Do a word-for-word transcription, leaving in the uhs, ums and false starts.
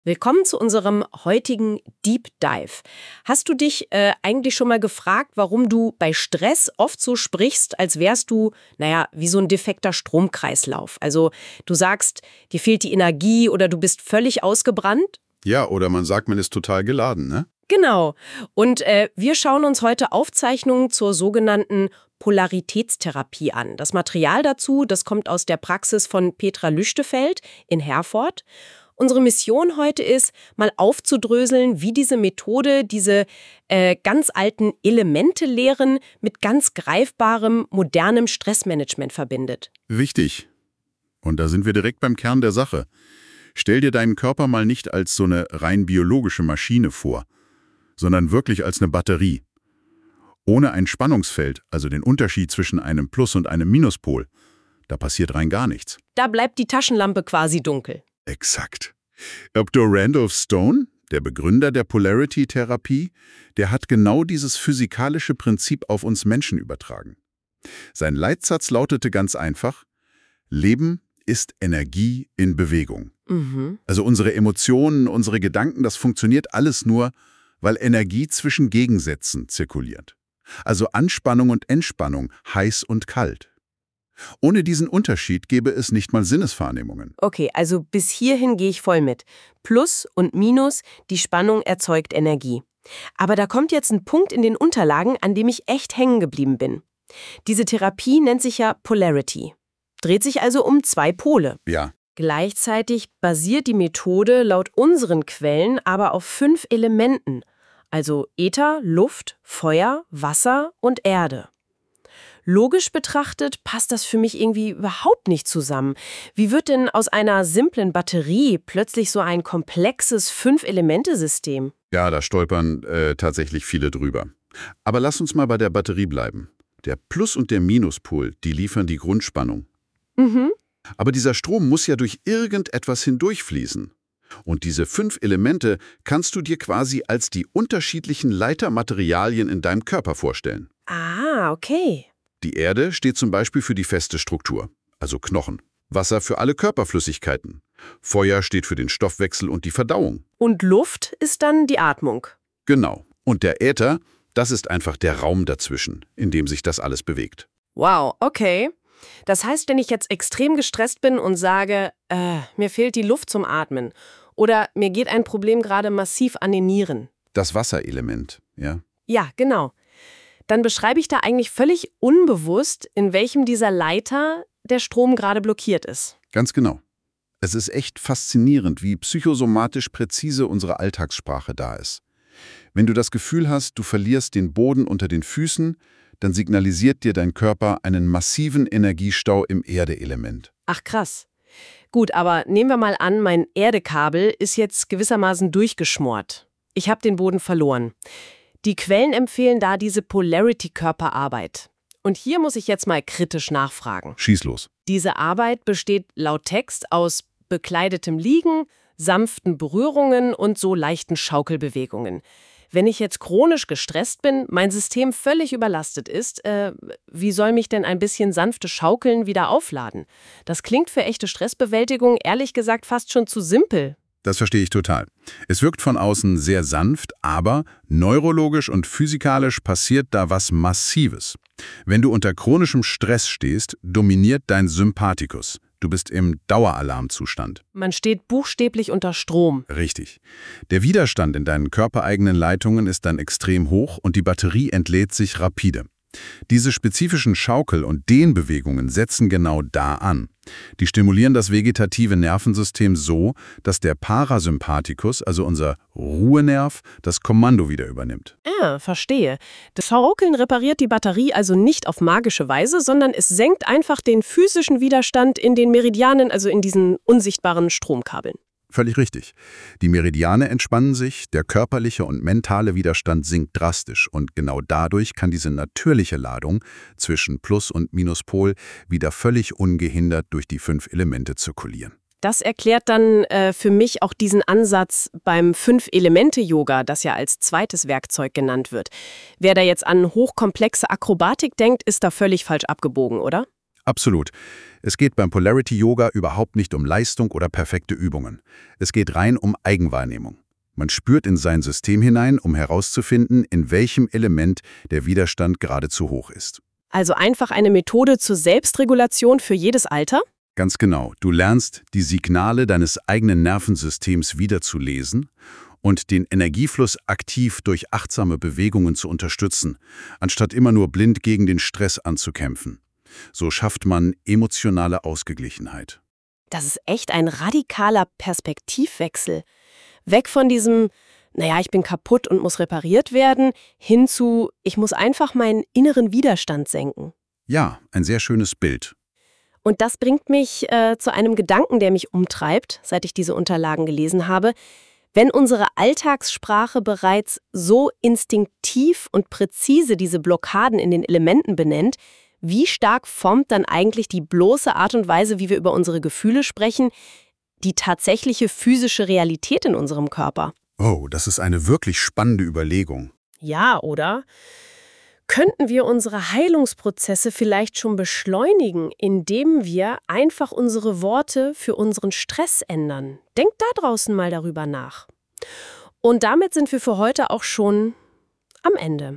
Willkommen zu unserem heutigen Deep Dive. Hast du dich äh, eigentlich schon mal gefragt, warum du bei Stress oft so sprichst, als wärst du, naja, wie so ein defekter Stromkreislauf? Also du sagst, dir fehlt die Energie oder du bist völlig ausgebrannt? Ja, oder man sagt, man ist total geladen, ne? Genau. Und äh, wir schauen uns heute Aufzeichnungen zur sogenannten Polaritätstherapie an. Das Material dazu, das kommt aus der Praxis von Petra Lüchtefeld in Herford. Unsere Mission heute ist, mal aufzudröseln, wie diese Methode diese äh, ganz alten Elemente-Lehren mit ganz greifbarem, modernem Stressmanagement verbindet. Wichtig. Und da sind wir direkt beim Kern der Sache. Stell dir deinen Körper mal nicht als so eine rein biologische Maschine vor, sondern wirklich als eine Batterie. Ohne ein Spannungsfeld, also den Unterschied zwischen einem Plus- und einem Minuspol, da passiert rein gar nichts. Da bleibt die Taschenlampe quasi dunkel. Exakt. Doktor Randolph Stone, der Begründer der Polarity-Therapie, der hat genau dieses physikalische Prinzip auf uns Menschen übertragen. Sein Leitsatz lautete ganz einfach: Leben ist Energie in Bewegung. Mhm. Also unsere Emotionen, unsere Gedanken, das funktioniert alles nur, weil Energie zwischen Gegensätzen zirkuliert. Also Anspannung und Entspannung, heiß und kalt. Ohne diesen Unterschied gäbe es nicht mal Sinneswahrnehmungen. Okay, also bis hierhin gehe ich voll mit. Plus und Minus, die Spannung erzeugt Energie. Aber da kommt jetzt ein Punkt in den Unterlagen, an dem ich echt hängen geblieben bin. Diese Therapie nennt sich ja Polarity. Dreht sich also um zwei Pole. Ja. Gleichzeitig basiert die Methode laut unseren Quellen aber auf fünf Elementen. Also Äther, Luft, Feuer, Wasser und Erde. Logisch betrachtet passt das für mich irgendwie überhaupt nicht zusammen. Wie wird denn aus einer simplen Batterie plötzlich so ein komplexes Fünf-Elemente-System? Ja, da stolpern äh, tatsächlich viele drüber. Aber lass uns mal bei der Batterie bleiben. Der Plus- und der Minuspol, die liefern die Grundspannung. Mhm. Aber dieser Strom muss ja durch irgendetwas hindurchfließen. Und diese fünf Elemente kannst du dir quasi als die unterschiedlichen Leitermaterialien in deinem Körper vorstellen. Ah, okay. Die Erde steht zum Beispiel für die feste Struktur, also Knochen. Wasser für alle Körperflüssigkeiten. Feuer steht für den Stoffwechsel und die Verdauung. Und Luft ist dann die Atmung. Genau. Und der Äther, das ist einfach der Raum dazwischen, in dem sich das alles bewegt. Wow, okay. Das heißt, wenn ich jetzt extrem gestresst bin und sage, äh, mir fehlt die Luft zum Atmen oder mir geht ein Problem gerade massiv an den Nieren. Das Wasserelement, ja? Ja, genau. Dann beschreibe ich da eigentlich völlig unbewusst, in welchem dieser Leiter der Strom gerade blockiert ist. Ganz genau. Es ist echt faszinierend, wie psychosomatisch präzise unsere Alltagssprache da ist. Wenn du das Gefühl hast, du verlierst den Boden unter den Füßen, dann signalisiert dir dein Körper einen massiven Energiestau im Erdeelement. Ach krass. Gut, aber nehmen wir mal an, mein Erdekabel ist jetzt gewissermaßen durchgeschmort. Ich habe den Boden verloren. Die Quellen empfehlen da diese Polarity-Körperarbeit. Und hier muss ich jetzt mal kritisch nachfragen. Schieß los. Diese Arbeit besteht laut Text aus bekleidetem Liegen, sanften Berührungen und so leichten Schaukelbewegungen. Wenn ich jetzt chronisch gestresst bin, mein System völlig überlastet ist, äh, wie soll mich denn ein bisschen sanftes Schaukeln wieder aufladen? Das klingt für echte Stressbewältigung ehrlich gesagt fast schon zu simpel. Das verstehe ich total. Es wirkt von außen sehr sanft, aber neurologisch und physikalisch passiert da was Massives. Wenn du unter chronischem Stress stehst, dominiert dein Sympathikus. Du bist im Daueralarmzustand. Man steht buchstäblich unter Strom. Richtig. Der Widerstand in deinen körpereigenen Leitungen ist dann extrem hoch und die Batterie entlädt sich rapide. Diese spezifischen Schaukel- und Dehnbewegungen setzen genau da an. Die stimulieren das vegetative Nervensystem so, dass der Parasympathikus, also unser Ruhenerv, das Kommando wieder übernimmt. Ja, verstehe. Das Schaukeln repariert die Batterie also nicht auf magische Weise, sondern es senkt einfach den physischen Widerstand in den Meridianen, also in diesen unsichtbaren Stromkabeln. Völlig richtig. Die Meridiane entspannen sich, der körperliche und mentale Widerstand sinkt drastisch und genau dadurch kann diese natürliche Ladung zwischen Plus- und Minuspol wieder völlig ungehindert durch die fünf Elemente zirkulieren. Das erklärt dann äh, für mich auch diesen Ansatz beim Fünf-Elemente-Yoga, das ja als zweites Werkzeug genannt wird. Wer da jetzt an hochkomplexe Akrobatik denkt, ist da völlig falsch abgebogen, oder? Absolut. Es geht beim Polarity Yoga überhaupt nicht um Leistung oder perfekte Übungen. Es geht rein um Eigenwahrnehmung. Man spürt in sein System hinein, um herauszufinden, in welchem Element der Widerstand gerade zu hoch ist. Also einfach eine Methode zur Selbstregulation für jedes Alter? Ganz genau. Du lernst, die Signale deines eigenen Nervensystems wiederzulesen und den Energiefluss aktiv durch achtsame Bewegungen zu unterstützen, anstatt immer nur blind gegen den Stress anzukämpfen. So schafft man emotionale Ausgeglichenheit. Das ist echt ein radikaler Perspektivwechsel. Weg von diesem, naja, ich bin kaputt und muss repariert werden, hin zu, ich muss einfach meinen inneren Widerstand senken. Ja, ein sehr schönes Bild. Und das bringt mich äh, zu einem Gedanken, der mich umtreibt, seit ich diese Unterlagen gelesen habe. Wenn unsere Alltagssprache bereits so instinktiv und präzise diese Blockaden in den Elementen benennt, wie stark formt dann eigentlich die bloße Art und Weise, wie wir über unsere Gefühle sprechen, die tatsächliche physische Realität in unserem Körper? Oh, das ist eine wirklich spannende Überlegung. Ja, oder? Könnten wir unsere Heilungsprozesse vielleicht schon beschleunigen, indem wir einfach unsere Worte für unseren Stress ändern? Denkt da draußen mal darüber nach. Und damit sind wir für heute auch schon am Ende.